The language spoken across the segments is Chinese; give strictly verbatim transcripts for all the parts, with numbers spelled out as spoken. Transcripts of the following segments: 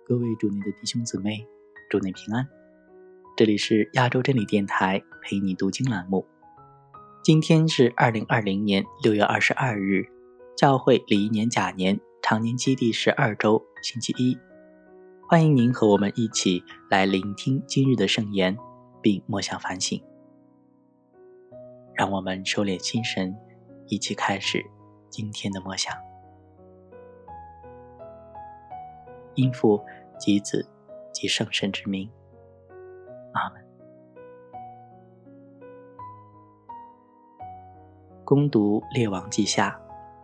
各位主内的弟兄姊妹，主内平安。这里是亚洲真理电台陪你读经栏目。今天是二零二零年六月二十二日，教会礼仪年甲年常年期第十二周，星期一。欢迎您和我们一起来聆听今日的圣言，并默想反省。让我们收敛心神，一起开始今天的默想。因父及子及圣神之名，阿们。恭读列王记下。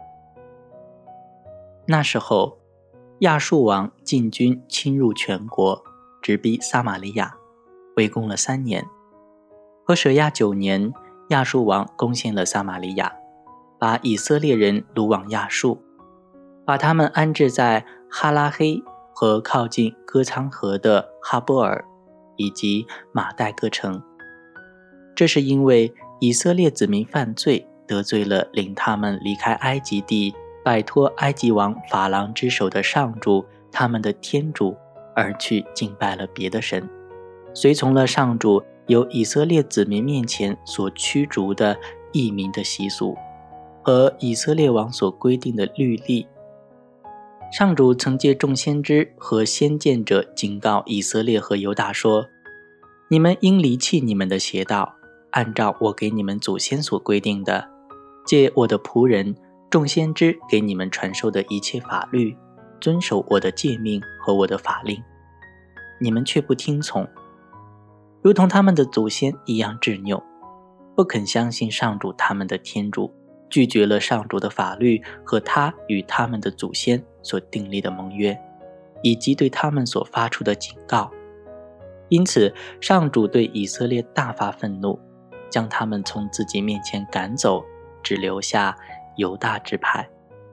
那时候，亚述王进军侵入全国，直逼撒玛利亚，围攻了三年。何舍亚九年，亚述王攻陷了撒玛利亚，把以色列人掳往亚述，把他们安置在哈拉黑和靠近歌仓河的哈波尔以及马代各城。这是因为以色列子民犯罪，得罪了领他们离开埃及地，摆脱埃及王法郎之手的上主，他们的天主，而去敬拜了别的神，随从了上主由以色列子民面前所驱逐的异民的习俗和以色列王所规定的律例。上主曾借众先知和先见者警告以色列和犹大说：你们应离弃你们的邪道，按照我给你们祖先所规定的，借我的仆人众先知给你们传授的一切法律，遵守我的诫命和我的法令。你们却不听从，如同他们的祖先一样执拗，不肯相信上主他们的天主，拒绝了上主的法律和他与他们的祖先所订立的盟约，以及对他们所发出的警告。因此，上主对以色列大发愤怒，将他们从自己面前赶走，只留下犹大支派。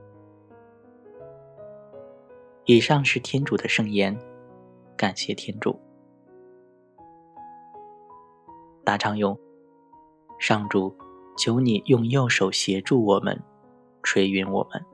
以上是天主的圣言，感谢天主。答唱咏：上主，求你用右手协助我们，垂允我们。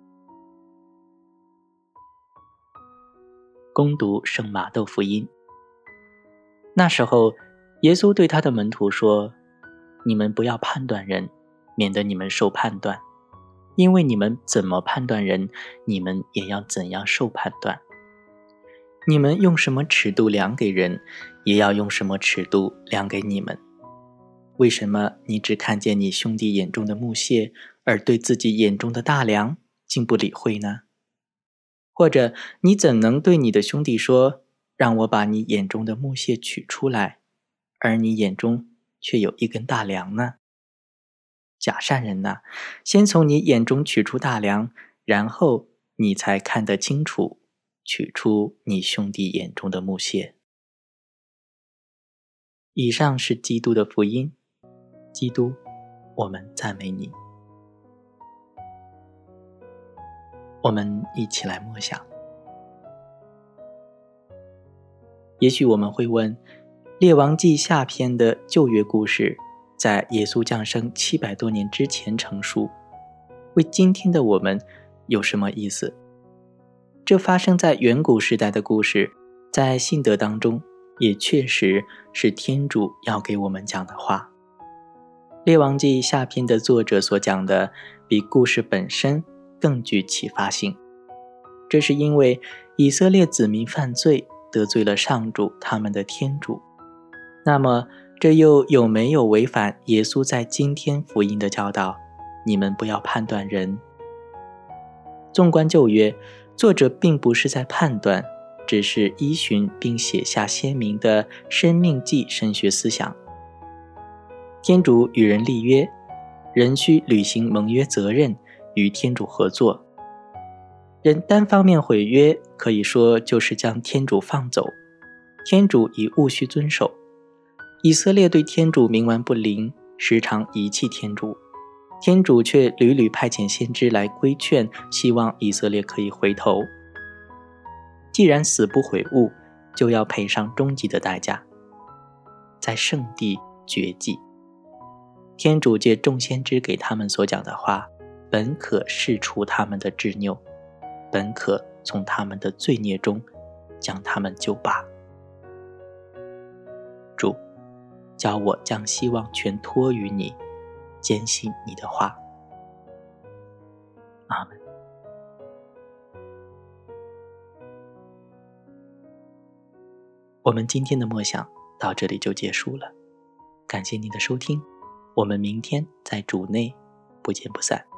恭读圣马窦福音。那时候，耶稣对他的门徒说：你们不要判断人，免得你们受判断，因为你们怎么判断人，你们也要怎样受判断。你们用什么尺度量给人，也要用什么尺度量给你们。为什么你只看见你兄弟眼中的木屑，而对自己眼中的大梁竟不理会呢？或者你怎能对你的兄弟说，让我把你眼中的木屑取出来，而你眼中却有一根大梁呢？假善人哪，先从你眼中取出大梁，然后你才看得清楚，取出你兄弟眼中的木屑。以上是基督的福音。基督，我们赞美你。我们一起来默想。也许我们会问，列王记下篇的旧约故事在耶稣降生七百多年之前成书，为今天的我们有什么意思？这发生在远古时代的故事，在信德当中也确实是天主要给我们讲的话。列王记下篇的作者所讲的比故事本身更具启发性，这是因为以色列子民犯罪，得罪了上主他们的天主。那么这又有没有违反耶稣在今天福音的教导，你们不要判断人？纵观旧约，作者并不是在判断，只是依循并写下鲜明的生命记神学思想。天主与人立约，人需履行盟约责任，与天主合作。人单方面毁约，可以说就是将天主放走，天主已务须遵守。以色列对天主冥顽不灵，时常遗弃天主，天主却屡屡派遣先知来规劝，希望以色列可以回头。既然死不悔悟，就要赔上终极的代价，在圣地绝迹。天主借众先知给他们所讲的话，本可释除他们的执拗，本可从他们的罪孽中将他们救拔。主，教我将希望全托于你，坚信你的话。阿们。我们今天的默想到这里就结束了，感谢您的收听，我们明天在主内不见不散。